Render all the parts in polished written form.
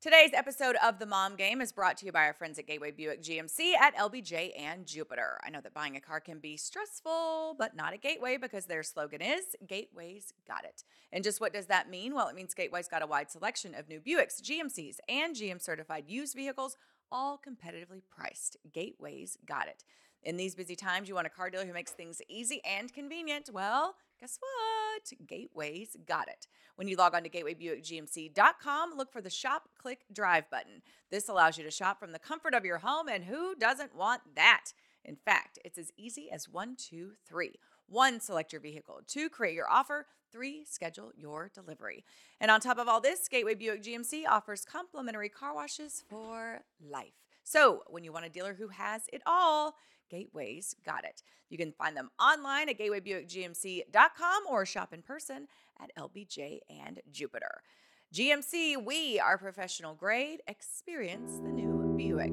Today's episode of The Mom Game is brought to you by our friends at Gateway Buick GMC at LBJ and Jupiter. I know that buying a car can be stressful, but not at Gateway because their slogan is, Gateway's got it. And just what does that mean? Well, it means Gateway's got a wide selection of new Buicks, GMCs, and GM-certified used vehicles, all competitively priced. Gateway's got it. In these busy times, you want a car dealer who makes things easy and convenient. Well, guess what? Gateway's got it. When you log on to gatewaybuickgmc.com, look for the Shop, Click, Drive button. This allows you to shop from the comfort of your home, and who doesn't want that? In fact, it's as easy as 1, 2, 3. 1, select your vehicle. 2, create your offer. 3, schedule your delivery. And on top of all this, Gateway Buick GMC offers complimentary car washes for life. So when you want a dealer who has it all, Gateway's got it. You can find them online at gatewaybuickgmc.com or shop in person at LBJ and Jupiter. GMC, we are professional grade. Experience the new Buick.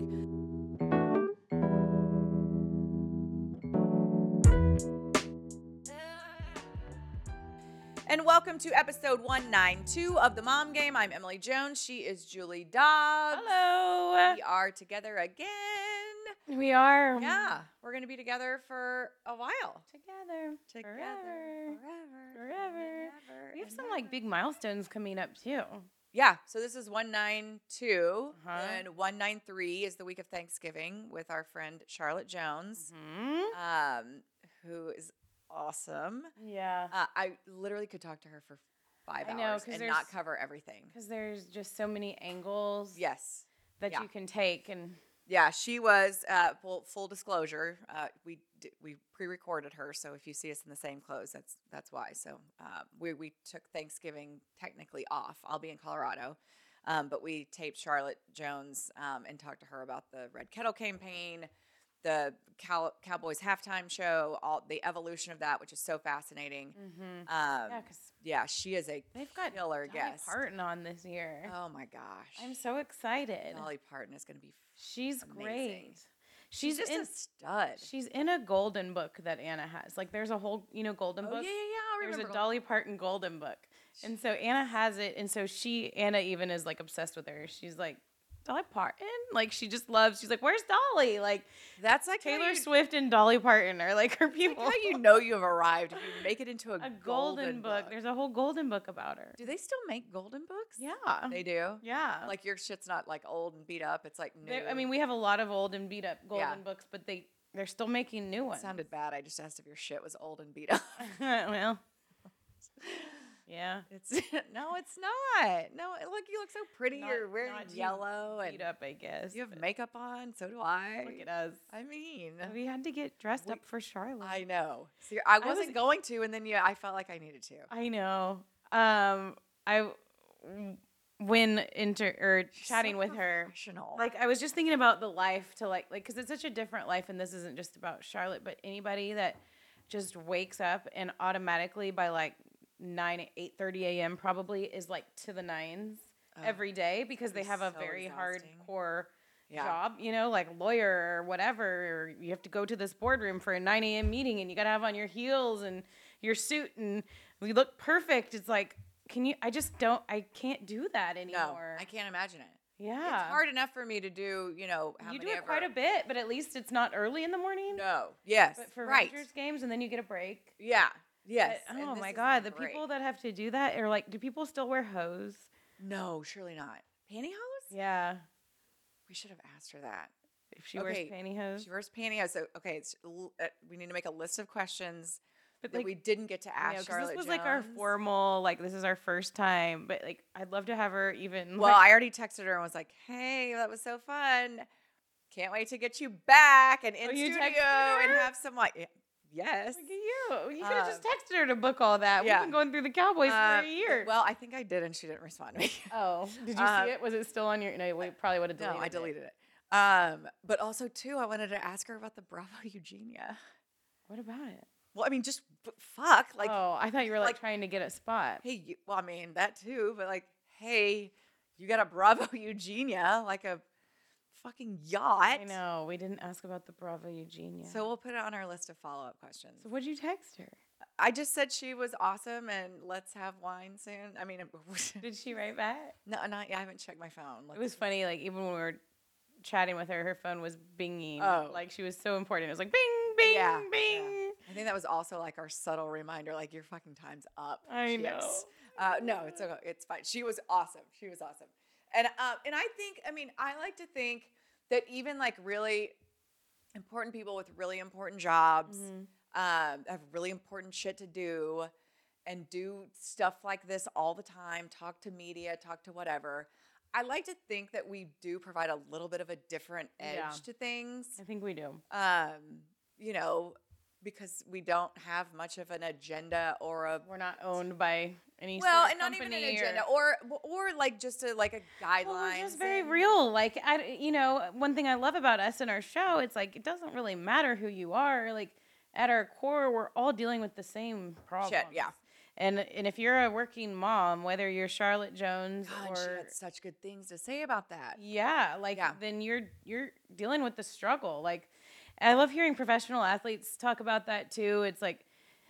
And welcome to episode 192 of The Mom Game. I'm Emily Jones. She is Julie Dobbs. Hello. We are together again. We are. Yeah, we're going to be together for a while. Together. Forever. We have some like big milestones coming up too. Yeah, so this is 192, Uh-huh. and 193 is the week of Thanksgiving with our friend Charlotte Jones, who is awesome. Yeah. I literally could talk to her for 5 I know, hours 'cause and there's- not cover everything. Because there's just so many angles Yes. that Yeah. you can take. And Yeah, she was, full disclosure, we pre-recorded her, so if you see us in the same clothes, that's why. So we took Thanksgiving technically off. I'll be in Colorado, but we taped Charlotte Jones and talked to her about the Red Kettle campaign, the Cowboys halftime show, all the evolution of that, which is so fascinating. yeah, because Yeah, she is a they've got killer Dolly guest. Parton on this year. Oh my gosh, I'm so excited. Dolly Parton is going to be She's amazing. great. She's just a stud. She's in a golden book that Anna has. Like there's a whole, golden Oh, book. yeah, I There's remember a Dolly Parton golden book. And so Anna has it. And so Anna even is like obsessed with her. She's like, Dolly Parton? Like she just loves, she's like, where's Dolly? Like That's like Taylor Swift and Dolly Parton are like her people. How you know you've arrived if you make it into A golden book. There's a whole golden book about her. Do they still make golden books? Yeah. They do? Yeah. Like your shit's not like old and beat up. It's like new. I mean, we have a lot of old and beat up golden Yeah. books, but they're still making new It ones. sounded bad. I just asked if your shit was old and beat up. Well. Yeah. It's no, it's not. No, look, you look so pretty. You're wearing not too yellow and beat up, I guess. you have but makeup on. So do I. Look at us. I mean, We had to get dressed up for Charlotte. I know. See, I was- wasn't going to, and then I felt like I needed to. I know. Chatting So with her, professional. like I was just thinking about the life to like because it's such a different life, and this isn't just about Charlotte, but anybody that just wakes up and automatically by like 8:30 a.m. probably is like to the nines every day because they be have a so very exhausting. hardcore Yeah. job, like lawyer or whatever, or you have to go to this boardroom for a 9 a.m. meeting and you got to have on your heels and your suit and we look perfect. It's like, I can't do that No, anymore. I can't imagine it. Yeah. It's hard enough for me to do, how You many do it ever. quite a bit, but at least it's not early in the morning. No. Yes. But for right. Rangers games, and then you get a break. Yeah. Yes. But, and oh this my is God, the great. people that have to do that are like, do people still wear hose? No, surely not. Pantyhose? Yeah. We should have asked her that. If she wears pantyhose. She wears pantyhose. So, okay, we need to make a list of questions But that like, we didn't get to I know, ask 'cause Charlotte this was like our Jones. formal, like this is our first time, but like I'd love to have her even. Well, I already texted her and was like, hey, that was so fun. Can't wait to get you back and in Oh, you studio texted and her? have some yes. Look at you. You could have just texted her to book all that. yeah. We've been going through the Cowboys for a year. Well, I think I did, and she didn't respond to me. Oh, did you see it? Was it still on your? No, we probably would have deleted it. No, I deleted it. But also too, I wanted to ask her about the Bravo Eugenia. What about it? Well, I mean, just fuck, like, Oh, I thought you were like like- trying to get a spot. hey, well, I mean that too, but like, hey, you got a Bravo Eugenia, like a fucking yacht. I know. We didn't ask about the Bravo Eugenia. So we'll put it on our list of follow-up questions. So what'd you text her? I just said she was awesome and let's have wine soon. I mean, Did she write back? no, not I haven't checked my phone. It was funny. Like even when we were chatting with her, her phone was binging. Oh. Like she was so important. It was like bing, bing, Yeah, bing. yeah. I think that was also like our subtle reminder, like your fucking time's up. I know. chicks. No, it's okay. It's fine. She was awesome. She was awesome. And I think, I mean, I like to think that even like really important people with really important jobs have really important shit to do and do stuff like this all the time, talk to media, talk to whatever. I like to think that we do provide a little bit of a different edge to things. I think we do. You know, because we don't have much of an agenda or a We're not owned by any well, sort and of not even an company agenda or like just a like a guideline. Well, we're just very real. Like one thing I love about us and our show, it's like it doesn't really matter who you are. Like at our core, we're all dealing with the same problems. Shit, yeah. And if you're a working mom, whether you're Charlotte Jones God, or she had such good things to say about that. then you're dealing with the struggle. Like I love hearing professional athletes talk about that too. It's like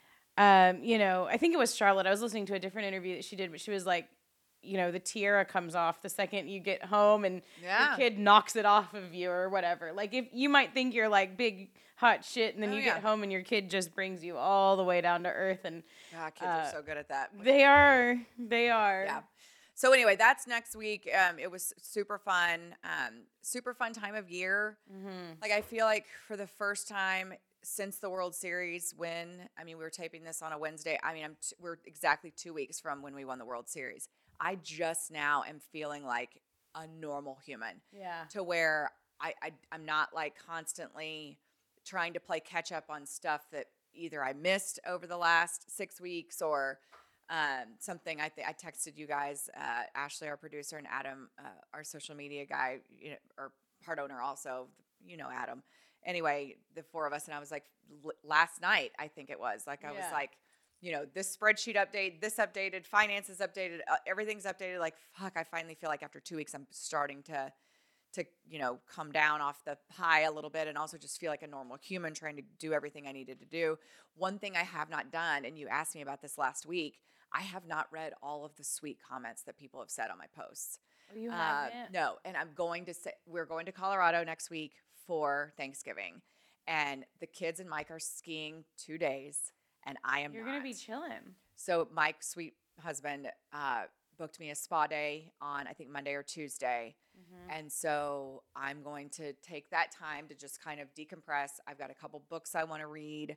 I think it was Charlotte. I was listening to a different interview that she did, but she was like, the tiara comes off the second you get home and your kid knocks it off of you or whatever. Like if you might think you're like big hot shit and then you get home and your kid just brings you all the way down to earth. And kids are so good at that. They are. Yeah. So anyway, that's next week. It was super fun. Super fun time of year. Like I feel like for the first time since the World Series win, I mean, we were taping this on a Wednesday. I mean, we're exactly 2 weeks from when we won the World Series. I just now am feeling like a normal human. Yeah. To where I'm not like constantly trying to play catch up on stuff that either I missed over the last 6 weeks or something. I texted you guys, Ashley, our producer, and Adam, our social media guy, or part owner also, Adam. Anyway, the four of us, and I was like, last night, I think it was, like, I was like, this spreadsheet update, this updated, finances updated, everything's updated. Like, fuck, I finally feel like after 2 weeks, I'm starting to come down off the high a little bit and also just feel like a normal human trying to do everything I needed to do. One thing I have not done, and you asked me about this last week, I have not read all of the sweet comments that people have said on my posts. Oh, you haven't? No, and we're going to Colorado next week for Thanksgiving, and the kids and Mike are skiing 2 days, and I am You're going to be chilling. So Mike's sweet husband booked me a spa day on, I think, Monday or Tuesday. And so I'm going to take that time to just kind of decompress. I've got a couple books I want to read.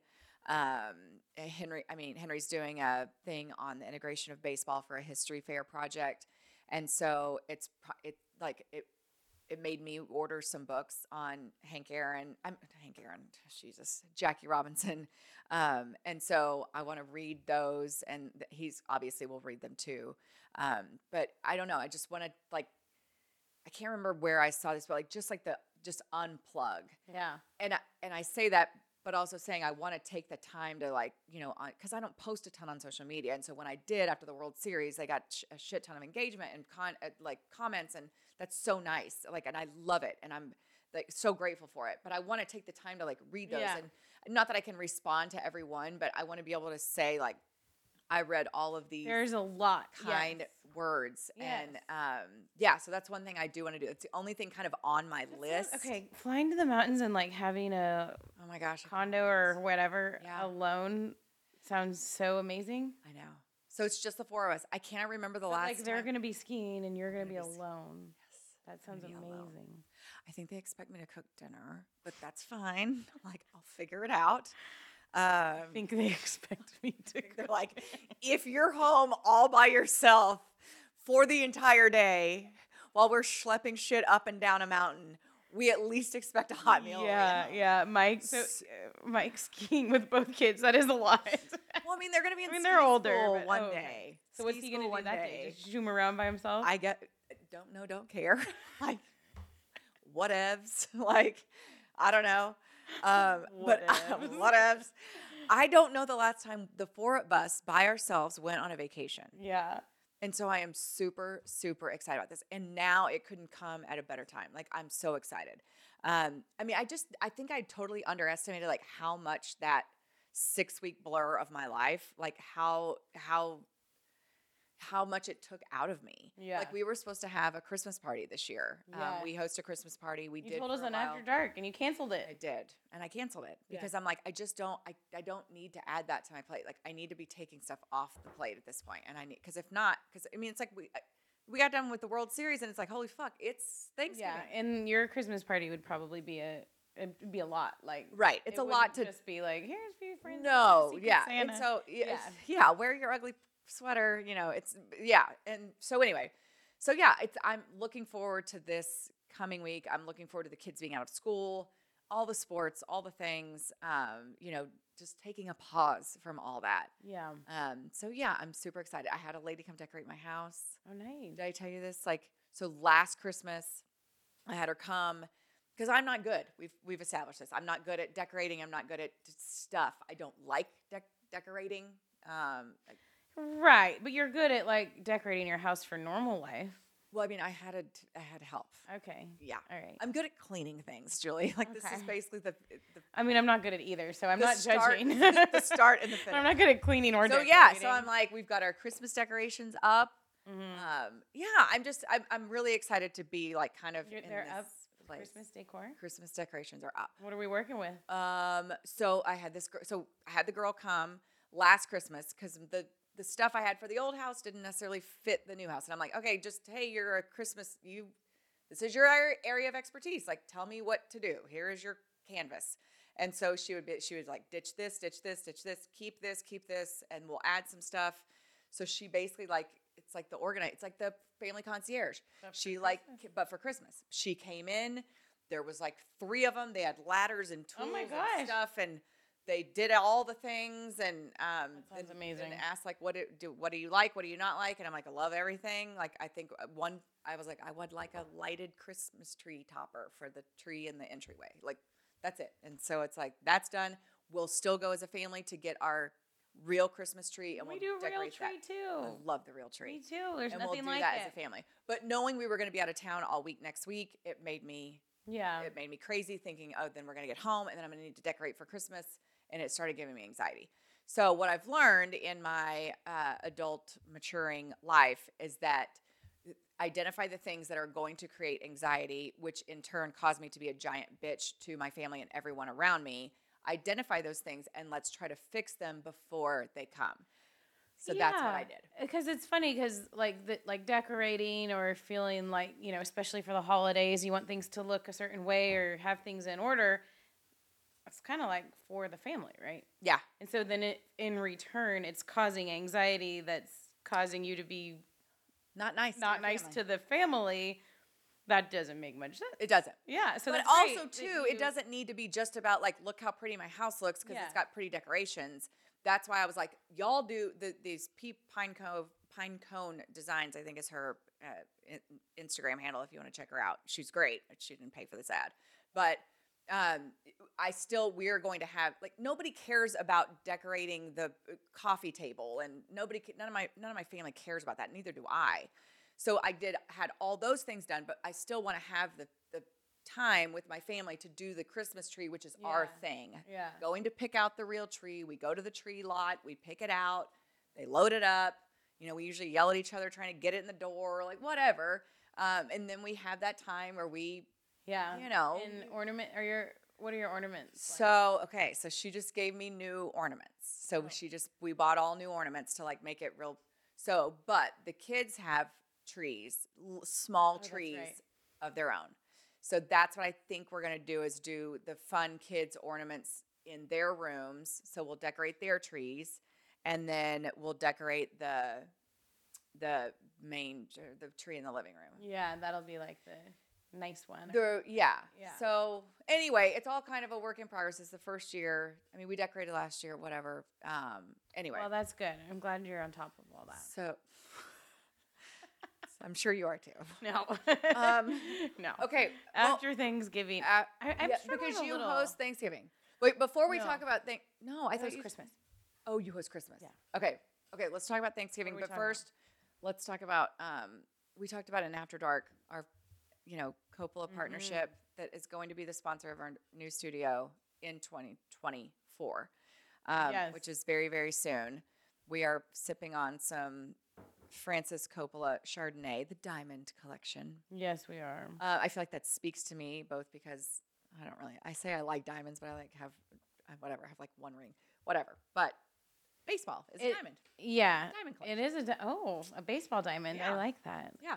Henry's doing a thing on the integration of baseball for a history fair project. And so it made me order some books on Jackie Robinson. And so I want to read those, and he's obviously will read them too. But I don't know. I just want to I can't remember where I saw this, but just unplug. Yeah. And I say that, but also saying I want to take the time to because I don't post a ton on social media. And so when I did after the World Series, I got a shit ton of engagement and comments, and that's so nice. And I love it, and I'm so grateful for it. But I want to take the time to read those, and not that I can respond to everyone, but I want to be able to say I read all of these. There's a lot kind words, and so that's one thing I do want to do. It's the only thing kind of on my list. Flying to the mountains and having a oh my gosh condo or whatever alone sounds so amazing. I know. So it's just the four of us. I can't remember the last time. They're going to be skiing and you're going to be alone. Yes. That sounds amazing. Alone. I think they expect me to cook dinner, but that's fine. I'll figure it out. I think they expect me to. They're like, if you're home all by yourself for the entire day while we're schlepping shit up and down a mountain, we at least expect a hot meal. Yeah. Mike's skiing with both kids. That is a lot. Well, I mean, they're going to be in they're older one day. So what's he going to do that day? Just zoom around by himself? Don't care. Whatevs. I don't know. But whatevs. I don't know the last time the four of us by ourselves went on a vacation. Yeah. And so I am super, super excited about this. And now it couldn't come at a better time. I'm so excited. I think I totally underestimated how much that 6-week blur of my life, like how much it took out of me. Yeah. Like we were supposed to have a Christmas party this year. Yeah. We host a Christmas party. We You did told us for a on while. After Dark, and you canceled it. I did, and I canceled it Yeah. because I'm like, I just don't, I don't need to add that to my plate. Like I need to be taking stuff off the plate at this point, and I need, because if not, because I mean, it's like we got done with the World Series, and it's like, holy fuck, it's Thanksgiving. Yeah, and your Christmas party would probably be it'd be a lot. Like Right, it's it a lot to wouldn't just be like, here's a few friends. No, Secret yeah, Santa. and so Yeah. yeah, wear your ugly sweater. You know, it's yeah, and so anyway, so yeah, I'm looking forward to this coming week. I'm looking forward to the kids being out of school, all the sports, all the things. You know, just taking a pause from all that. Yeah. So yeah, I'm super excited. I had a lady come decorate my house. Oh, nice. Did I tell you this? Like, so last Christmas, I had her come because I'm not good. We've established this. I'm not good at decorating. I'm not good at stuff. I don't like decorating. Right, but you're good at like decorating your house for normal life. Well, I mean, I had help. Okay. Yeah, All right. I'm good at cleaning things, Julie. Like this is Okay. basically the I mean, I'm not good at either, so I'm the not start, judging. the start and the finish. I'm not good at cleaning or So decorating. yeah, so I'm like, we've got our Christmas decorations up. Mhm. Yeah, I'm really excited to be like kind of in They're this up. place. Christmas decor. Christmas decorations are up. What are we working with? So I had the girl come last Christmas because the stuff I had for the old house didn't necessarily fit the new house, and I'm like, okay, just hey, you're a Christmas, this is your area of expertise. Like, tell me what to do. Here is your canvas. And so she would like ditch this, keep this, and we'll add some stuff. So she basically like it's like the family concierge. But for Christmas, she came in. There was like 3 of them. They had ladders and tools and stuff, and they did all the things. And sounds amazing. And asked like, what do you like? What do you not like? And I'm like, I love everything. Like I think I was like, I would like a lighted Christmas tree topper for the tree in the entryway. Like that's it. And so it's like that's done. We'll still go as a family to get our real Christmas tree, and We we'll do a real decorate tree that. too. I love the real tree. Me too. There's And nothing we'll do like that it. as a family. But knowing we were going to be out of town all week next week, it made me crazy thinking, oh, then we're going to get home and then I'm going to need to decorate for Christmas. And it started giving me anxiety. So what I've learned in my adult maturing life is that identify the things that are going to create anxiety, which in turn cause me to be a giant bitch to my family and everyone around me. Identify those things and let's try to fix them before they come. So that's what I did. Because it's funny because like decorating or feeling like, you know, especially for the holidays, you want things to look a certain way or have things in order. It's kind of like for the family, right? Yeah. And so then in return, it's causing anxiety that's causing you to be not nice to the family. That doesn't make much sense. It doesn't. Yeah. So but that's also great too, it doesn't need to be just about like, look how pretty my house looks because it's got pretty decorations. That's why I was like, y'all do these Pine Cone Designs, I think is her Instagram handle if you want to check her out. She's great. She didn't pay for this ad. But we're going to have, like, nobody cares about decorating the coffee table and none of my family cares about that. Neither do I. So I had all those things done, but I still want to have the time with my family to do the Christmas tree, which is our thing. Yeah. Going to pick out the real tree. We go to the tree lot. We pick it out. They load it up. You know, we usually yell at each other trying to get it in the door, like whatever. And then we have that time where we, you know. And what are your ornaments? So, okay. So she just gave me new ornaments. So we bought all new ornaments to like make it real. So, but the kids have trees, small trees of their own. So that's what I think we're going to do is do the fun kids ornaments in their rooms. So we'll decorate their trees and then we'll decorate the tree in the living room. Yeah, that'll be like the nice one. Yeah. So anyway, it's all kind of a work in progress. It's the first year. I mean, we decorated last year, whatever. Anyway. Well, that's good. I'm glad you're on top of all that. So I'm sure you are too. No. No. Okay. After Thanksgiving. I'm because you host Thanksgiving. Wait, before we talk about I thought it was Christmas. Oh, you host Christmas. Yeah. Okay, let's talk about Thanksgiving. But first, let's talk about we talked about in After Dark, our Coppola partnership that is going to be the sponsor of our new studio in 2024. which is very, very soon. We are sipping on some Francis Coppola Chardonnay, the Diamond Collection. Yes, we are. I feel like that speaks to me both because I say I like diamonds, but I have like one ring, whatever. But baseball is a diamond. Yeah. Diamond collection. It is a baseball diamond. Yeah. I like that. Yeah.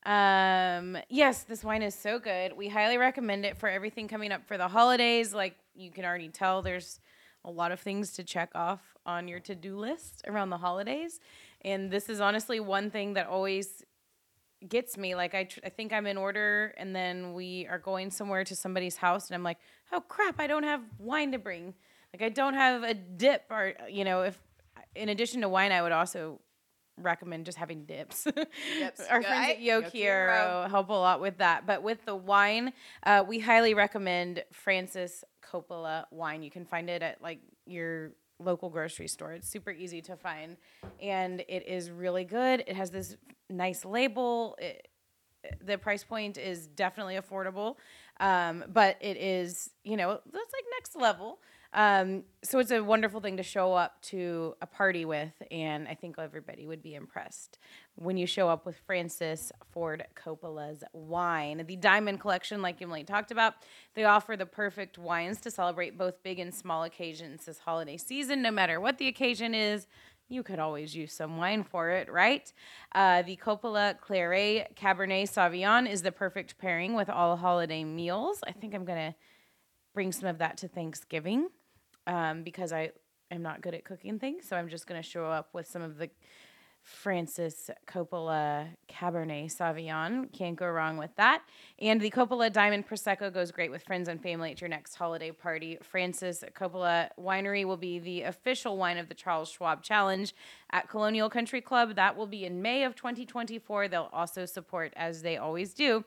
Yes, this wine is so good. We highly recommend it for everything coming up for the holidays. Like you can already tell there's a lot of things to check off on your to-do list around the holidays. And this is honestly one thing that always gets me. Like I think I'm in order and then we are going somewhere to somebody's house and I'm like, oh crap, I don't have wine to bring. Like I don't have a dip or, if in addition to wine, I would also recommend just having dips. Our friends at Yoke Hero help a lot with that. But with the wine, we highly recommend Francis Coppola wine. You can find it at like your local grocery store. It's super easy to find, and it is really good. It has this nice label. The price point is definitely affordable, but it is, that's like next level. So it's a wonderful thing to show up to a party with, and I think everybody would be impressed when you show up with Francis Ford Coppola's wine. The Diamond Collection, like Emily talked about, they offer the perfect wines to celebrate both big and small occasions this holiday season. No matter what the occasion is, you could always use some wine for it, right? The Coppola Claret Cabernet Sauvignon is the perfect pairing with all holiday meals. I think I'm going to bring some of that to Thanksgiving. Because I am not good at cooking things, so I'm just going to show up with some of the Francis Coppola Cabernet Sauvignon. Can't go wrong with that. And the Coppola Diamond Prosecco goes great with friends and family at your next holiday party. Francis Coppola Winery will be the official wine of the Charles Schwab Challenge at Colonial Country Club. That will be in May of 2024. They'll also support, as they always do,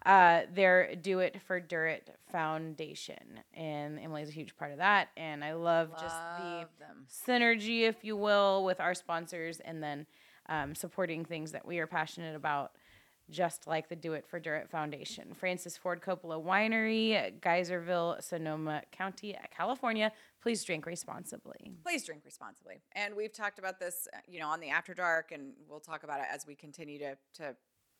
their Do It for Dirt Foundation. And Emily's a huge part of that. And I love just the synergy, if you will, with our sponsors and then supporting things that we are passionate about, just like the Do It for Dirt Foundation. Francis Ford Coppola Winery, Geyserville, Sonoma County, California. Please drink responsibly. Please drink responsibly. And we've talked about this, on the After Dark, and we'll talk about it as we continue to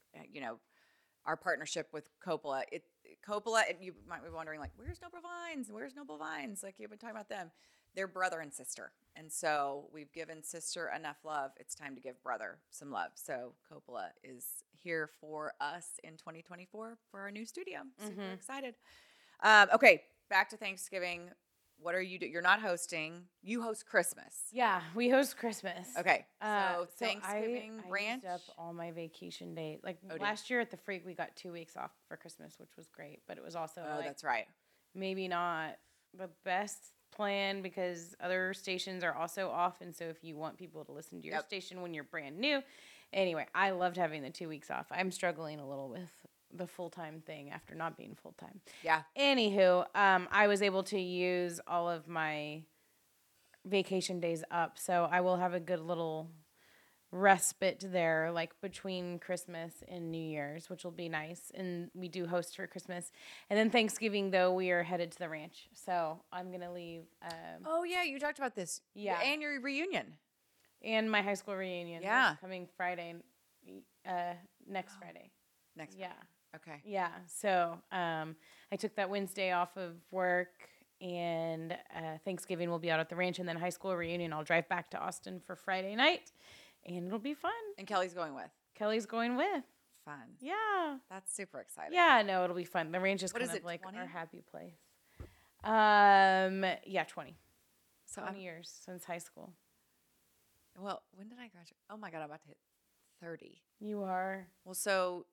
our partnership with Coppola. Coppola, and you might be wondering, like, where's Noble Vines? Where's Noble Vines? Like, you've been talking about them. They're brother and sister. And so we've given sister enough love. It's time to give brother some love. So Coppola is here for us in 2024 for our new studio. Super excited. Okay, back to Thanksgiving. What are you doing? You're not hosting. You host Christmas. Yeah, we host Christmas. Okay, so Thanksgiving branch. I used up all my vacation days. Like last year at the Freak, we got 2 weeks off for Christmas, which was great. But it was also that's right. Maybe not the best plan because other stations are also off. And so if you want people to listen to your station when you're brand new. Anyway, I loved having the 2 weeks off. I'm struggling a little with the full-time thing after not being full-time. Yeah. Anywho, I was able to use all of my vacation days up. So I will have a good little respite there, like between Christmas and New Year's, which will be nice. And we do host for Christmas. And then Thanksgiving, though, we are headed to the ranch. So I'm going to leave. Oh, yeah. You talked about this. Yeah. And your reunion. And my high school reunion. Yeah. Coming Friday, next Friday. Next Yeah. Friday. Okay. Yeah. So I took that Wednesday off of work, and Thanksgiving will be out at the ranch, and then high school reunion. I'll drive back to Austin for Friday night, and it'll be fun. And Kelly's going with. Kelly's going with. Fun. Yeah. That's super exciting. Yeah. No, it'll be fun. The ranch is what kind is of it, like 20? our happy place. Yeah, 20. So 20 years since high school. Well, when did I graduate? Oh my God, I'm about to hit 30. You are. Well, so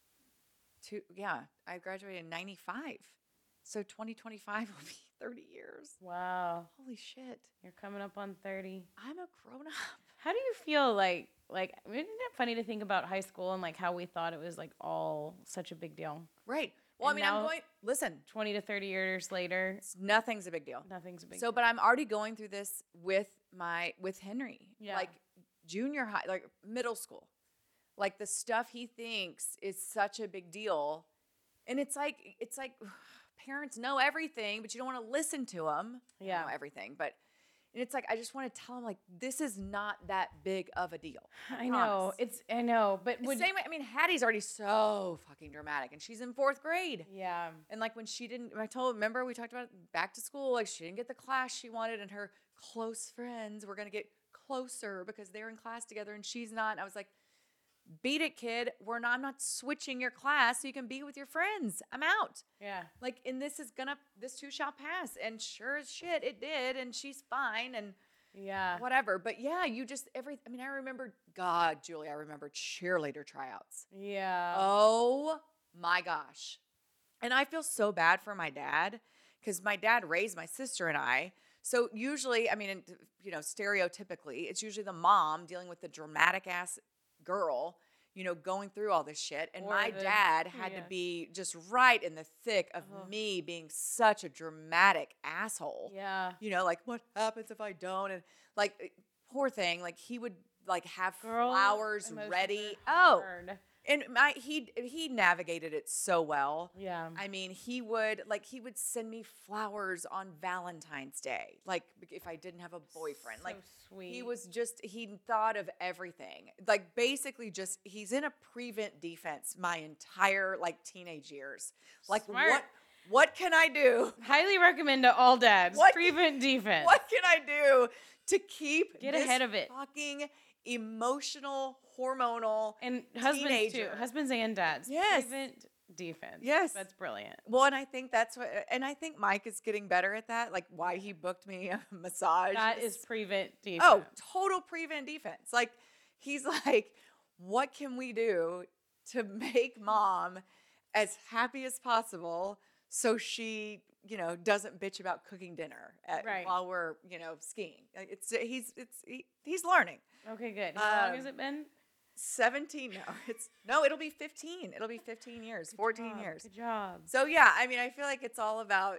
I graduated in 95. So 2025 will be 30 years. Wow. Holy shit. You're coming up on 30. I'm a grown up. How do you feel isn't it funny to think about high school and like how we thought it was like all such a big deal? Right. Well, And I'm going, listen, 20 to 30 years later, nothing's a big deal. nothing's a big deal. So, but I'm already going through this with Henry. Yeah. Like junior high, like middle school. Like the stuff he thinks is such a big deal. And it's like parents know everything, but you don't want to listen to them. Yeah. Know everything, but And it's like, I just want to tell him, like, this is not that big of a deal. I know. Promise. I know, but The same way, I mean, Hattie's already so fucking dramatic, and she's in 4th grade. yeah. And like when she didn't, remember we talked about it, back to school, like she didn't get the class she wanted, and her close friends were going to get closer because they're in class together and she's not. And I was like, beat it, kid. I'm not switching your class so you can be with your friends. I'm out. Yeah. Like, and this too shall pass. And sure as shit, it did. And she's fine. And Yeah. whatever. But yeah, I remember, God, Julie, I remember cheerleader tryouts. Yeah. Oh my gosh. And I feel so bad for my dad because my dad raised my sister and I. So usually, I mean, stereotypically, it's usually the mom dealing with the dramatic ass girl, going through all this shit. And my dad had to be just right in the thick of me being such a dramatic asshole. Yeah. Like, what happens if I don't? And like, poor thing, like he would like have Girl, flowers emotions ready. are Oh, hard. and he navigated it so well. Yeah. I mean, he would send me flowers on Valentine's Day, like if I didn't have a boyfriend. So like sweet. he thought of everything. Like basically just he's in a prevent defense my entire like teenage years. Like Smart. what can I do? Highly recommend to all dads. Prevent defense. What can I do to get Get ahead of it? Fucking emotional, hormonal, And husbands teenager. too. Husbands and dads. Yes. Prevent defense. Yes. That's brilliant. Well, and I think I think Mike is getting better at that. Like why he booked me a massage. That is prevent defense. Oh, total prevent defense. Like he's like, what can we do to make mom as happy as possible so she, doesn't bitch about cooking dinner Right. while we're, skiing. Like, he's learning. Okay, good. How long has it been? 17. No, it'll be 15. It'll be 15 years, 14 job. years. Good job. So yeah, I mean, I feel like it's all about,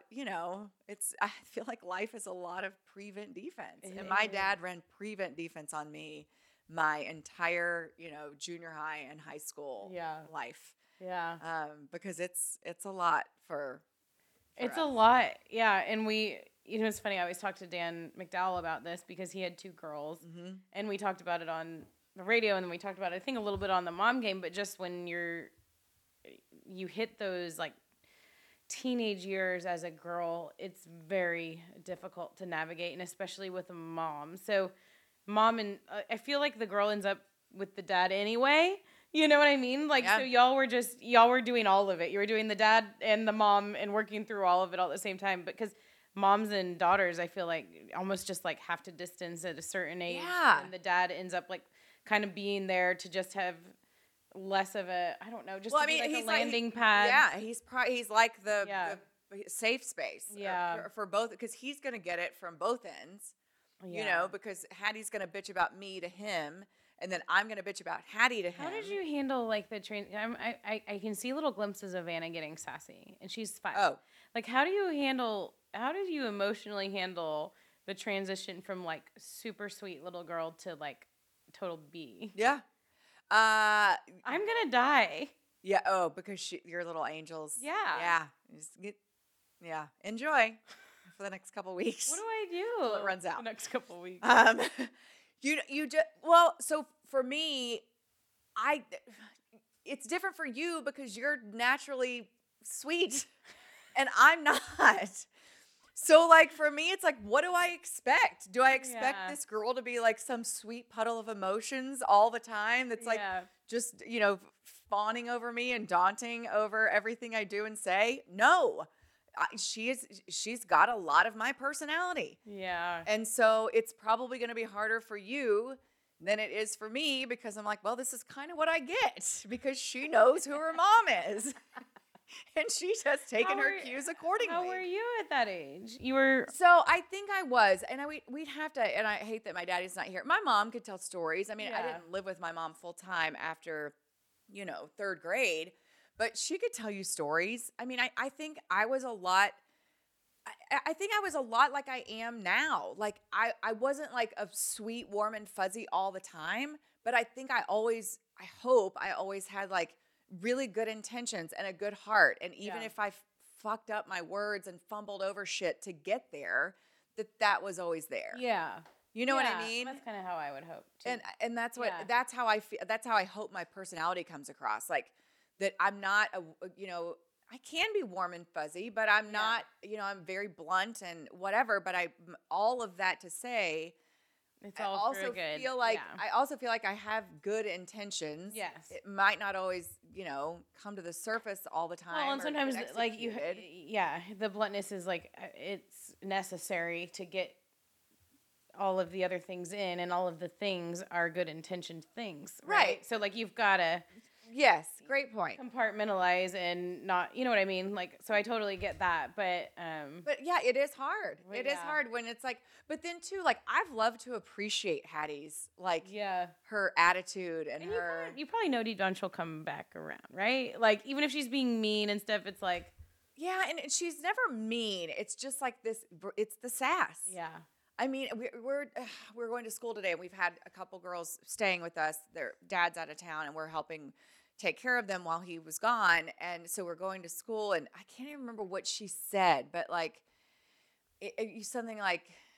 I feel like life is a lot of prevent defense. And my dad ran prevent defense on me my entire, junior high and high school life. Yeah. Because it's a lot for It's us. a lot. Yeah. And it's funny. I always talk to Dan McDowell about this because he had 2 girls and we talked about it on the radio and then we talked about it, I think a little bit on the mom game, but just when you hit those like teenage years as a girl, it's very difficult to navigate, and especially with a mom. So mom and I feel like the girl ends up with the dad anyway. You know what I mean? Like, Yeah. so y'all were doing all of it. You were doing the dad and the mom and working through all of it all at the same time. Because moms and daughters, I feel like almost just like have to distance at a certain age. Yeah. And the dad ends up like kind of being there to just have less of a, I don't know, just Well, to I mean, be like he's a landing pad. Yeah, he's like the safe space. Yeah. For both, because he's gonna get it from both ends. Because Hattie's gonna bitch about me to him, and then I'm gonna bitch about Hattie to him. How did you handle like the train? I can see little glimpses of Anna getting sassy, and she's 5. Oh. Like how did you emotionally handle the transition from like super sweet little girl to like total B? Yeah. I'm gonna die. Yeah. Oh, because your little angels. Yeah. Yeah. Enjoy for the next couple weeks. What do I do? Till it runs out. The next couple weeks. You just so for me, it's different for you because you're naturally sweet and I'm not. So like for me, it's like, what do I expect? Do I expect this girl to be like some sweet puddle of emotions all the time? That's like just, fawning over me and daunting over everything I do and say? No. She's got a lot of my personality. Yeah. And so it's probably going to be harder for you than it is for me because I'm like, well, this is kind of what I get because she knows who her mom is. And she's just taken her cues accordingly. How were you at that age? You were. So I think I was, and we'd have to, and I hate that my daddy's not here. My mom could tell stories. I mean, I didn't live with my mom full time after, 3rd grade, but she could tell you stories. I mean, I think I was a lot. I think I was a lot like I am now. Like I wasn't like a sweet, warm, and fuzzy all the time, but I think I hope I always had like really good intentions and a good heart. And even if I fucked up my words and fumbled over shit to get there, that was always there. Yeah. You know what I Yeah, mean? That's kind of how I would hope too. And that's what Yeah. that's how I feel. That's how I hope my personality comes across. Like that I'm not I can be warm and fuzzy, but I'm not, I'm very blunt and whatever, but all of that to say, It's I all also for good. feel like yeah. I also feel like I have good intentions. Yes. It might not always, come to the surface all the time. Well, and or sometimes get like you, executed. the bluntness is like it's necessary to get all of the other things in, and all of the things are good intentioned things, Right. So like you've got to Yes, great point. compartmentalize and not, you know what I mean? Like, so I totally get that, but yeah, it is hard. Well, It is yeah. hard when it's like, but then too, like I've loved to appreciate Hattie's, like yeah. her attitude and And her. you probably know deep down she'll come back around, right? Like even if she's being mean and stuff, it's like, Yeah, and she's never mean. It's just like this. It's the sass. yeah, I mean, we're going to school today, and we've had a couple girls staying with us. Their dad's out of town, and we're helping take care of them while he was gone. And so we're going to school, and I can't even remember what she said, but like something like,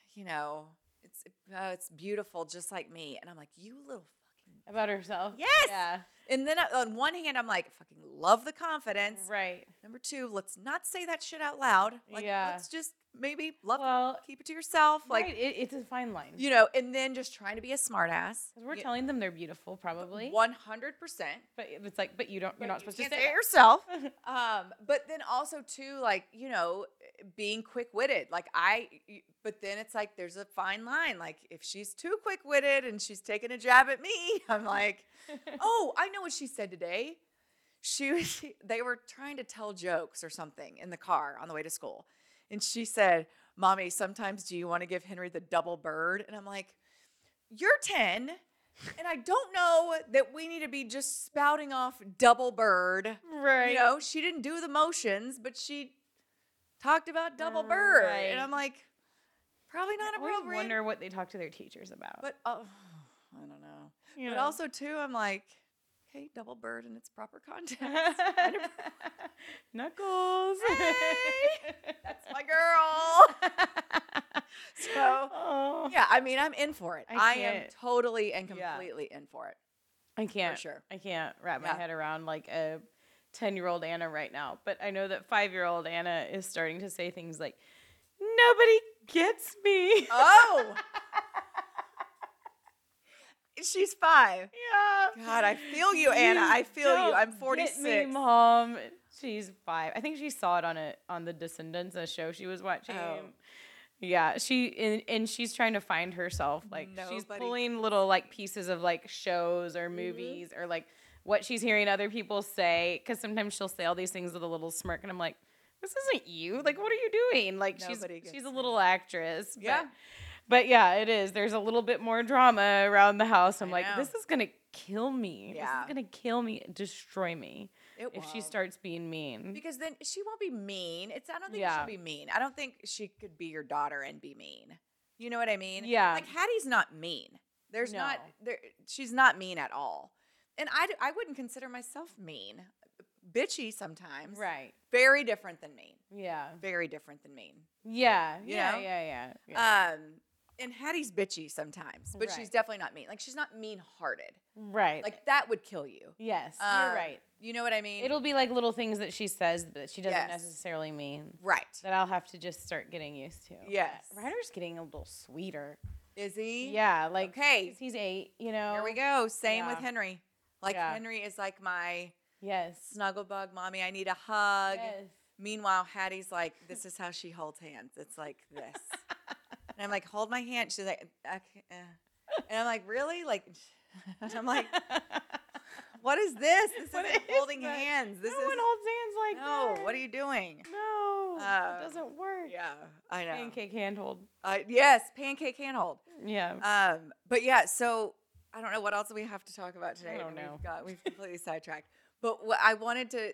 it's beautiful, just like me. And I'm like, you little fucking. about herself. Yes. Yeah. And then on one hand, I'm like, fucking love the confidence. Right. Number two, let's not say that shit out loud. Like, Yeah. let's just maybe keep it to yourself. Like, Right. It's a fine line. and then just trying to be a smart ass. Because we're telling them they're beautiful, probably. 100%. But it's like, but you're not supposed to can't say say it that. yourself. But then also too, like, being quick-witted. Like but then it's like, there's a fine line. Like if she's too quick-witted and she's taking a jab at me, I'm like, oh, I know what she said today. They were trying to tell jokes or something in the car on the way to school. And she said, Mommy, sometimes do you want to give Henry the double bird? And I'm like, you're 10, and I don't know that we need to be just spouting off double bird. Right. She didn't do the motions, but she talked about double bird. Right. And I'm like, probably not I always appropriate. wonder what they talk to their teachers about. But, I don't know. You But know. also, too, I'm like, okay, double bird in its proper context. Knuckles. Hey, that's my girl. So, Oh. yeah, I mean, I'm in for it. I am can't. totally and Yeah. completely in for it. I can't. sure. I can't wrap my Yeah. head around like a 10-year-old Anna right now. But I know that 5-year-old Anna is starting to say things like, nobody gets me. Oh. She's 5. Yeah. God, I feel you, Anna. I feel you. I'm Don't 46. Get me, Mom. She's 5. I think she saw it on The Descendants, a show she was watching. Oh. Yeah, and she's trying to find herself. Like she's Nobody pulling little like pieces of like shows or movies or like what she's hearing other people say. Because sometimes she'll say all these things with a little smirk, and I'm like, "This isn't you. Like, what are you doing?" Like Nobody gets she's a me. little actress. Yeah. But yeah, it is. There's a little bit more drama around the house. I'm I like, know. this is gonna kill me. Yeah. This is gonna kill me, destroy me It if she won't. starts being mean. Because then she won't be mean. I don't think Yeah. she'll be mean. I don't think she could be your daughter and be mean. You know what I mean? Yeah. Like Hattie's not mean. There's No. not there. She's not mean at all. And I wouldn't consider myself mean. Bitchy sometimes. Right. Very different than mean. Yeah. Very different than mean. Yeah. You Yeah. know? Yeah. And Hattie's bitchy sometimes, but she's Right. definitely not mean. Like she's not mean-hearted. Right. Like that would kill you. yes, Um, you're right. You know what I mean? It'll be like little things that she says that she doesn't Yes. necessarily mean right. that I'll have to just start getting used to. Yes. But Ryder's getting a little sweeter. Is he? Yeah. Like, Okay. 'cause he's 8, you know? Here we go. Same with Yeah. Henry. Like Yeah. Henry is like my Yes. snuggle bug, mommy. I need a hug. Yes. Meanwhile, Hattie's like, this is how she holds hands. It's like this. And I'm like, hold my hand. She's like, okay. And I'm like, really? Like, and I'm like, what is this? This What isn't is holding that? hands. This no is one holds hands like no. that. What are you doing? No. Uh, it doesn't work. Yeah, I know. Pancake handhold. Yes, pancake handhold. Yeah. But yeah, so I don't know what else we have to talk about today. I don't know. We've completely sidetracked. But what I wanted to,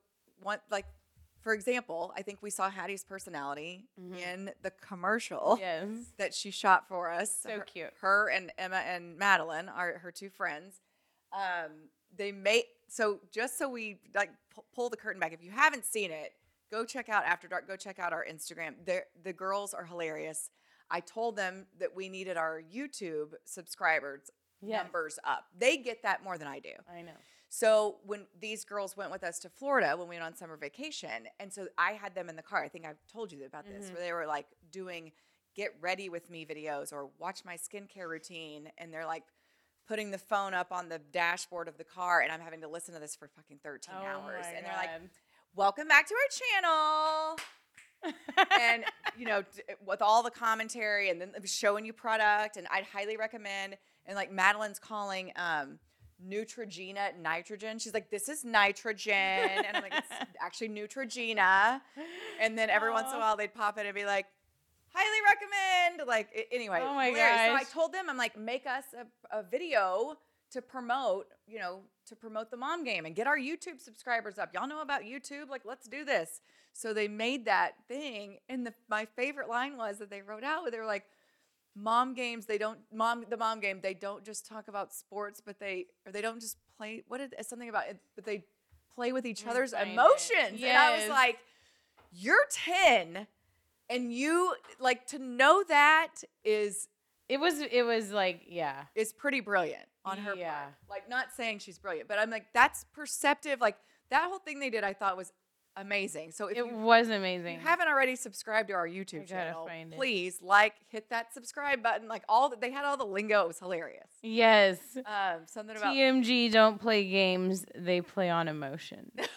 for example, I think we saw Hattie's personality in the commercial yes. that she shot for us. So cute. Her and Emma and Madeline are her 2 friends. They made, so just so we like pull the curtain back, if you haven't seen it, go check out After Dark. Go check out our Instagram. The girls are hilarious. I told them that we needed our YouTube subscribers Yes. numbers up. They get that more than I do. I know. So when these girls went with us to Florida when we went on summer vacation, and so I had them in the car. I think I've told you about this, where they were like doing get ready with me videos or watch my skincare routine, and they're like putting the phone up on the dashboard of the car, and I'm having to listen to this for fucking 13 hours. My And they're like, God. welcome back to our channel. And, you know, with all the commentary and then showing you product, and I'd highly recommend. And like Madeline's calling Neutrogena nitrogen. She's like, this is nitrogen. And I'm like, it's actually Neutrogena. And then every once in a while they'd pop in and be like, highly recommend. Like, anyway. Oh my hilarious. So I gosh. told them, I'm like, make us a video to promote, you know, to promote the mom game and get our YouTube subscribers up. Y'all know about YouTube? Like, let's do this. So they made that thing. And my favorite line was that they wrote out, they were like, mom games, the mom game, they don't just talk about sports, but they don't just play, something about it, but they play with each other's emotions. And I was Yes. like, you're 10 and you like to know that is It was like, yeah. is pretty brilliant on her Yeah. part. Like, not saying she's brilliant, but I'm like, that's perceptive. Like, that whole thing they did, I thought was amazing. So if It you was amazing. haven't already subscribed to our I YouTube gotta channel, find it. please hit that subscribe button. Like they had all the lingo. It was hilarious. Yes. Something about TMG don't play games, they play on emotion. it's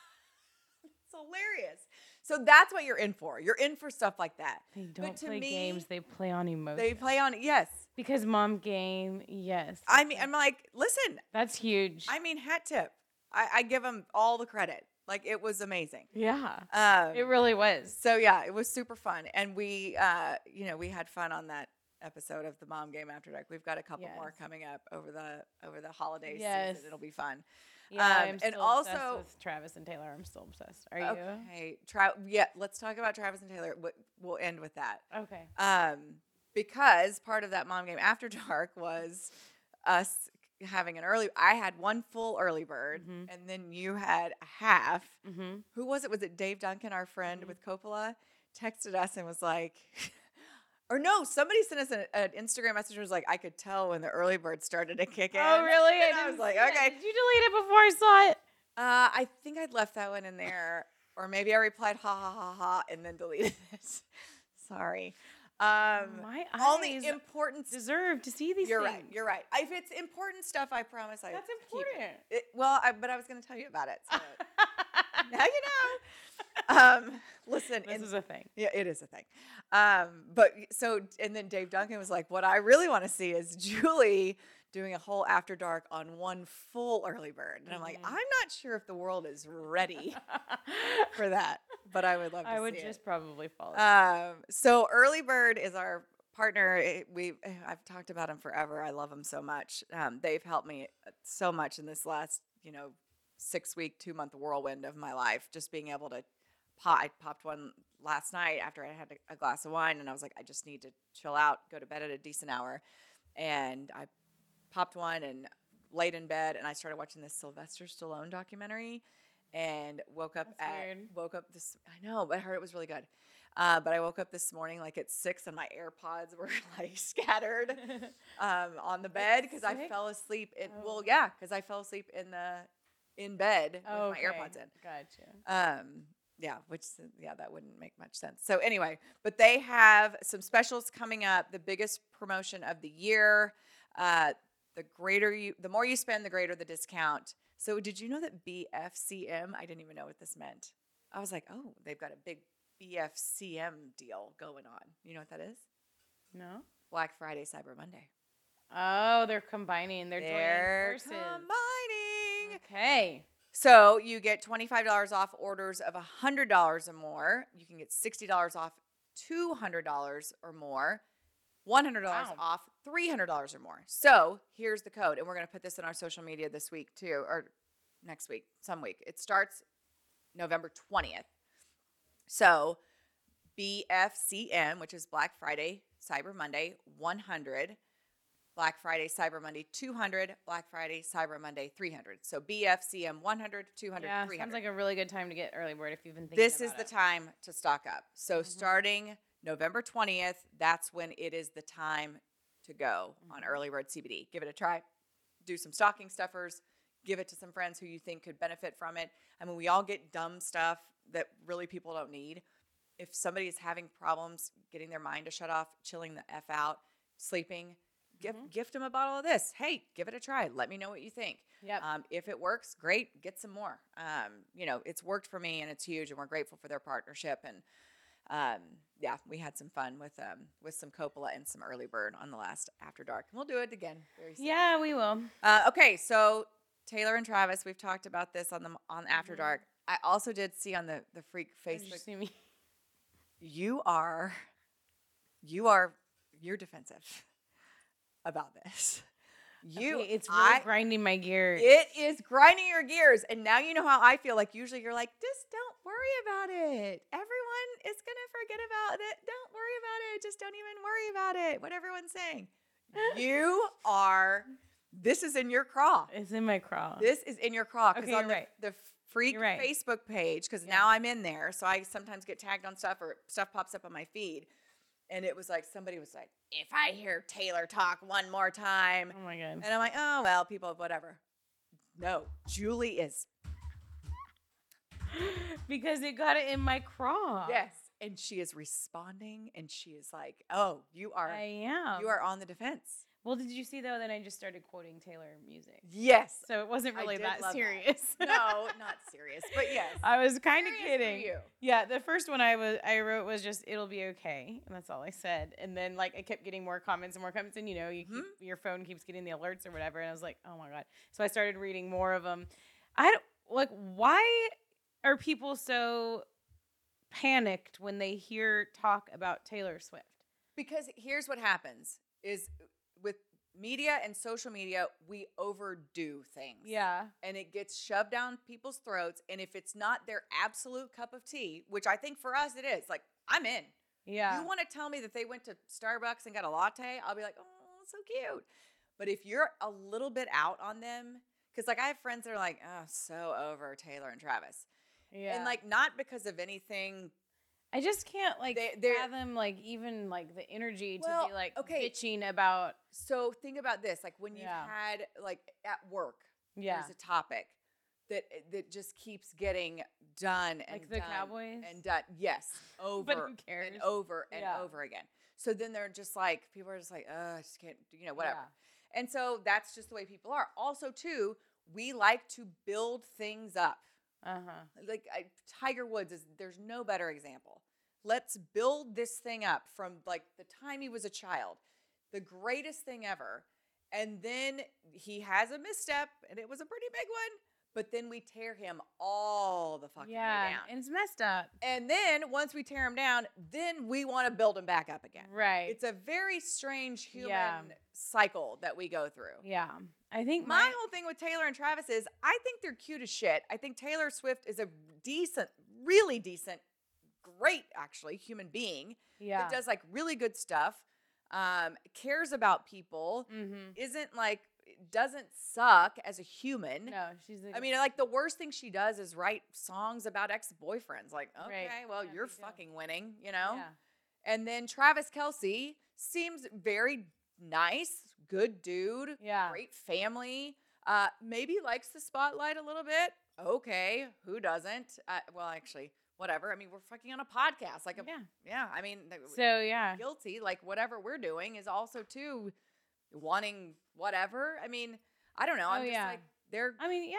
hilarious. So that's what you're in for. You're in for stuff like that. They don't to play me, games, they play on emotion. They play on yes. Because mom game, yes. I mean, I'm like, listen. That's huge. I mean, hat tip. I give them all the credit. Like, it was amazing. Yeah. It really was. So yeah, it was super fun, and we, we had fun on that episode of the Mom Game After Dark. We've got a couple more coming up over the holiday season. It'll be fun. Yeah, I'm and still also obsessed with Travis and Taylor. I'm still obsessed. Are you? Okay, let's talk about Travis and Taylor. We'll end with that. Okay. Because part of that Mom Game After Dark was us having I had one full early bird, and then you had a half. Who was it? Was it Dave Duncan, our friend with Coppola, texted us and was like, or no, somebody sent us an Instagram message and was like, I could tell when the early bird started to kick in. Oh, really? And I was like, okay. Did you delete it before I saw it? I think I'd left that one in there, or maybe I replied, ha, ha, ha, ha, and then deleted it. Sorry. My all the eyes important deserve to see these You're things. right. You're right. If it's important stuff, I promise I That's keep important. it. But I was going to tell you about it. So now you know. Listen, This is a thing. yeah, it is a thing. And then Dave Duncan was like, what I really want to see is Julie doing a whole After Dark on one full early bird. And I'm like, I'm not sure if the world is ready for that, but I would love to see it. I would just probably follow. So early bird is our partner. I've talked about him forever. I love him so much. They've helped me so much in this last, 6-week, 2-month whirlwind of my life. Just being able to I popped one last night after I had a glass of wine, and I was like, I just need to chill out, go to bed at a decent hour. And I popped one and laid in bed, and I started watching this Sylvester Stallone documentary, and woke up this. I know, but I heard it was really good. But I woke up this morning like at 6, and my AirPods were like scattered on the bed because I fell asleep. Because I fell asleep in bed with my AirPods in. Gotcha. That wouldn't make much sense. So anyway, but they have some specials coming up. The biggest promotion of the year. The more you spend, the greater the discount. So did you know that BFCM? I didn't even know what this meant. I was like, oh, they've got a big BFCM deal going on. You know what that is? No. Black Friday, Cyber Monday. Oh, they're combining. They're joining forces. Combining. Okay. So you get $25 off orders of $100 or more. You can get $60 off $200 or more. $100 off $300 or more. So here's the code. And we're going to put this in our social media this week too, or next week, some week. It starts November 20th. So BFCM, which is Black Friday, Cyber Monday, 100. Black Friday, Cyber Monday, 200. Black Friday, Cyber Monday, 300. So BFCM, 100, 200, Yeah, 300. sounds like a really good time to get early bird if you've been thinking This is about the it. time to stock up. So starting November 20th, that's when it is the time to go on Early Bird CBD. Give it a try. Do some stocking stuffers. Give it to some friends who you think could benefit from it. I mean, we all get dumb stuff that really people don't need. If somebody is having problems getting their mind to shut off, chilling the F out, sleeping, gift them a bottle of this. Hey, give it a try. Let me know what you think. Yep. If it works, great. Get some more. It's worked for me and it's huge, and we're grateful for their partnership. And we had some fun with some Coppola and some Early Bird on the last After Dark. And we'll do it again very soon. Yeah, we will. Okay, so Taylor and Travis, we've talked about this on After Dark. I also did see on the Freak Facebook. You're defensive about this. It's really grinding my gears. It is grinding your gears. And now you know how I feel. Like, usually you're like, just don't worry about it. Everyone is going to forget about it. Don't worry about it. Just don't even worry about it. What everyone's saying. This is in your craw. It's in my craw. This is in your craw. Because on right. the Freak Facebook page, because now I'm in there, so I sometimes get tagged on stuff or stuff pops up on my feed. And it was like, somebody was like, if I hear Taylor talk one more time. Oh, my God. And I'm like, oh, well, people, whatever. No, Julie is. Because it got it in my craw. Yes. And she is responding, and she is like, oh, you are. I am. You are on the defense. Well, did you see, though, that I just started quoting Taylor music? Yes. So it wasn't really that serious. That. No, not serious, but yes. I was kind of kidding. For you. Yeah, the first one I wrote was just, it'll be okay. And that's all I said. And then, like, I kept getting more comments and more comments. And, your phone keeps getting the alerts or whatever. And I was like, oh, my God. So I started reading more of them. Why are people so panicked when they hear talk about Taylor Swift? Because here's what happens is with media and social media, we overdo things. Yeah. And it gets shoved down people's throats. And if it's not their absolute cup of tea, which I think for us it is, like, I'm in. Yeah. You want to tell me that they went to Starbucks and got a latte? I'll be like, oh, so cute. But if you're a little bit out on them, because, like, I have friends that are like, oh, so over Taylor and Travis. Yeah. And, like, not because of anything. I just can't, like, fathom, like, even, like, the energy to be, like, bitching about. So think about this. Like, when you've had, like, at work, there's a topic that just keeps getting done and like the Cowboys? And done. Yes. Over but who cares? and over and over again. So then they're just like, people are just like, I just can't, whatever. Yeah. And so that's just the way people are. Also, too, we like to build things up. Like Tiger Woods there's no better example. Let's build this thing up from, like, the time he was a child, the greatest thing ever. And then he has a misstep, and it was a pretty big one, but then we tear him all the fucking way down. And it's messed up. And then once we tear him down, then we want to build him back up again. Right. It's a very strange human cycle that we go through. Yeah. I think my whole thing with Taylor and Travis is I think they're cute as shit. I think Taylor Swift is a decent, really decent, great, actually, human being that does, like, really good stuff, cares about people, isn't, like, doesn't suck as a human. No, I mean, like, the worst thing she does is write songs about ex-boyfriends. Like, okay, well, you're fucking winning, Yeah. And then Travis Kelce seems very nice, good dude, great family, maybe likes the spotlight a little bit. Okay, who doesn't? Well, actually, whatever. I mean, we're fucking on a podcast. Like, I mean, so guilty. Like, whatever we're doing is also, too, wanting whatever. I mean, I don't know. I'm just like, they're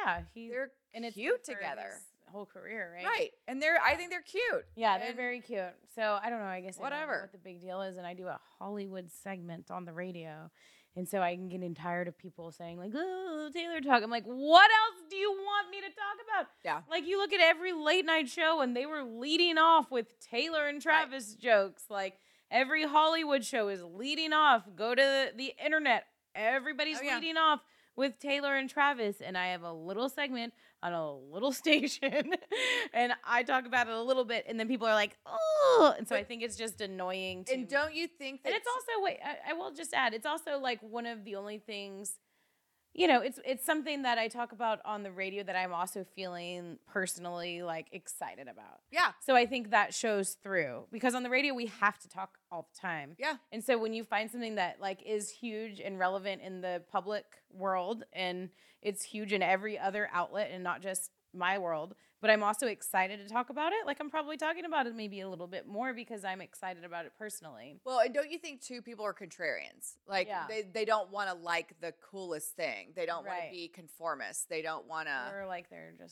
cute together. Whole career, right? Right. And I think they're cute. Yeah, they're very cute. So I don't know. I guess whatever. I don't know what the big deal is, and I do a Hollywood segment on the radio, and so I can get tired of people saying, like, "Oh, Taylor talk." I'm like, what else do you want me to talk about? Yeah. Like, you look at every late night show, and they were leading off with Taylor and Travis jokes. Like, every Hollywood show is leading off. Go to the internet. Everybody's leading off with Taylor and Travis, and I have a little segment on a little station, and I talk about it a little bit, and then people are like, oh, and so I think it's just annoying to And don't you think that... And it's also, I will just add, it's also, like, one of the only things you know, it's something that I talk about on the radio that I'm also feeling personally like excited about. Yeah. So I think that shows through because on the radio we have to talk all the time. Yeah. And so when you find something that like is huge and relevant in the public world and it's huge in every other outlet and not just my world, but I'm also excited to talk about it. Like I'm probably talking about it maybe a little bit more because I'm excited about it personally. Well, and don't you think too people are contrarians? Like Yeah. they don't want to like the coolest thing. They don't want Right. to be conformist. They don't want to, Or like they're just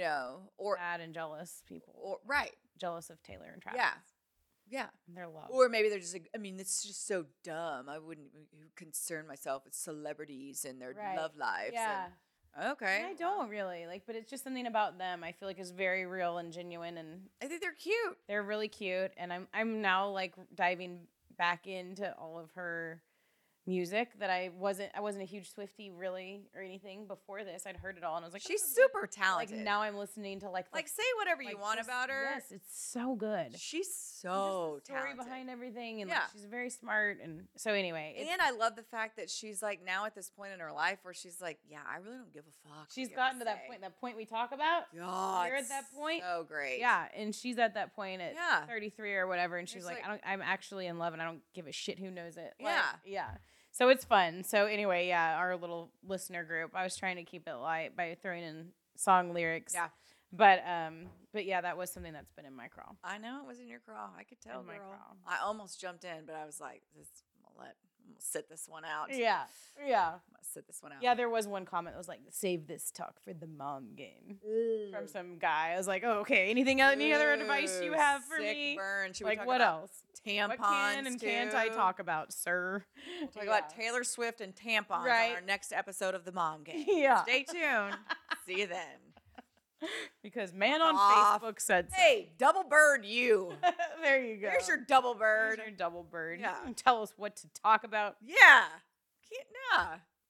or sad and jealous people. right. Jealous of Taylor and Travis. Yeah. Yeah. And their love. Or maybe they're just like, I mean, it's just so dumb. I wouldn't concern myself with celebrities and their Right. love lives. Yeah. And, okay. I don't really like, but it's just something about them. I feel like is very real and genuine, and I think they're cute. they're really cute. And I'm now like diving back into all of her music that I wasn't a huge Swiftie really or anything before this. I'd heard it all and I was like, She's this is good. super Like talented. now I'm listening to like the, Like say whatever you like, want just- about her. Yes, it's so good. She's Just so the story talented. behind everything, and Yeah. like, she's very smart. And so anyway, it's, And I love the fact that she's like now at this point in her life where she's like, yeah, I really don't give a fuck. she's what you have gotten to that point we talk about. God, You're at that point. So great. Yeah, and she's at that point at Yeah. 33 or whatever, and she's It's like, like- I'm actually in love, and I don't give a shit who knows it. Like, Yeah. yeah. So it's fun. So anyway, yeah, our little listener group. I was trying to keep it light by throwing in song lyrics. Yeah. But yeah, that was something that's been in my crawl. I know it was in your crawl. I could tell, In my girl. crawl. I almost jumped in, but I was like, I'm gonna sit this one out. Yeah. Yeah. I'm gonna sit this one out. Yeah, there was one comment that was like, save this talk for the mom game from some guy. I was like, oh, okay. Any other advice you have for Sick me? burn. Should we Like, talk what about else? tampons? What can and can't I too? talk about, sir? We'll talk about Taylor Swift and tampons Right. on our next episode of the Mom Game. Yeah. Stay tuned. See you then. Because man on Off. Facebook said so. Hey, double bird you. There you go. There's your double bird. There's your double bird. Yeah. You can tell us what to talk about. Yeah. Yeah.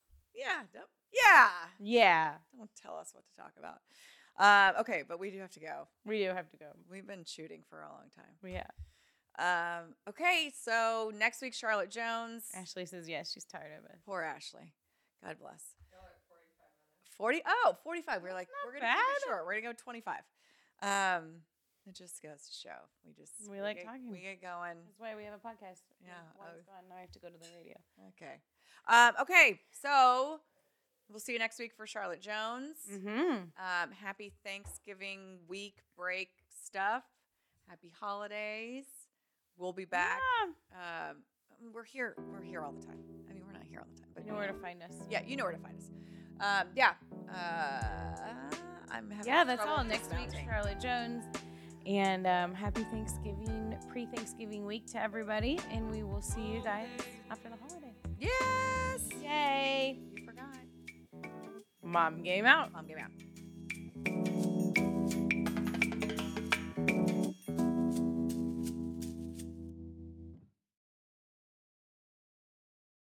Yeah. Yeah. Don't tell us what to talk about. Okay, but we do have to go. We do have to go. We've been shooting for a long time. Yeah. Okay, so next week, Charlotte Jones. Ashley says yes, she's tired of it. Poor Ashley. God bless. 45. We're like, we're going to keep it bad. short. We're going to go 25. It just goes to show. We like talking. We get going. That's why we have a podcast. Yeah. One's gone. Now I have to go to the radio. Okay. Okay, so we'll see you next week for Charlotte Jones. Mm-hmm. Happy Thanksgiving week break stuff. Happy holidays. We'll be back. Yeah. We're here all the time. I mean, we're not here all the time, but You know where to find us. yeah, you know where to find us. I'm having Yeah, that's trouble all. Next week, dismounting. Charlotte Jones. And happy Thanksgiving, pre-Thanksgiving week to everybody. And we will see you guys after the holiday. Yes. Yay. You forgot. Mom game out. Mom, get me out.